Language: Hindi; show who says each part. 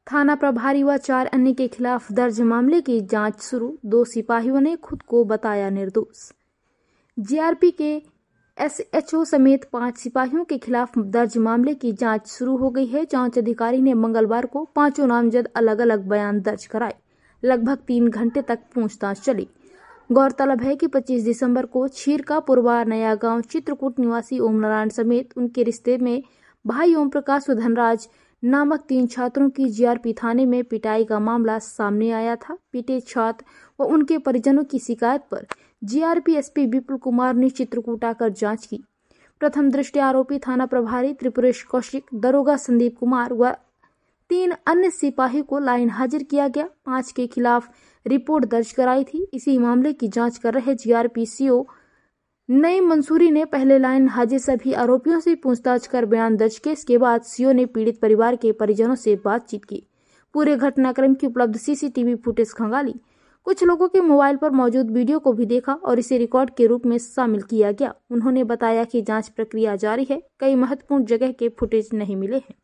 Speaker 1: थाना प्रभारी व 4 अन्य के खिलाफ दर्ज मामले की जांच शुरू। 2 सिपाहियों ने खुद को बताया निर्दोष। जीआरपी के एसएचओ समेत 5 सिपाहियों के खिलाफ दर्ज मामले की जांच शुरू हो गई है। जांच अधिकारी ने मंगलवार को 5 नामजद अलग अलग बयान दर्ज कराए। लगभग 3 घंटे तक पूछताछ चली। गौरतलब है कि 25 दिसंबर को छीरका पुरवा नया गांव चित्रकूट निवासी ओम नारायण समेत उनके रिश्ते में भाई ओम प्रकाश व धनराज नामक 3 छात्रों की जीआरपी थाने में पिटाई का मामला सामने आया था। पीटे छात्र व उनके परिजनों की शिकायत पर जीआरपी एसपी विपुल कुमार ने चित्रकूट आकर जांच की। प्रथम दृष्टि आरोपी थाना प्रभारी त्रिपुरेश कौशिक, दरोगा संदीप कुमार व 3 अन्य सिपाही को लाइन हाजिर किया गया। 5 के खिलाफ रिपोर्ट दर्ज कराई थी। इसी मामले की जांच कर रहे जीआरपी सीओ नई मंसूरी ने पहले लाइन हाजिर सभी आरोपियों से पूछताछ कर बयान दर्ज किए। इसके बाद सीओ ने पीड़ित परिवार के परिजनों से बातचीत की। पूरे घटनाक्रम की उपलब्ध सीसीटीवी फुटेज खंगाली। कुछ लोगों के मोबाइल पर मौजूद वीडियो को भी देखा और इसे रिकॉर्ड के रूप में शामिल किया गया। उन्होंने बताया कि जांच प्रक्रिया जारी है। कई महत्वपूर्ण जगह के फुटेज नहीं मिले हैं।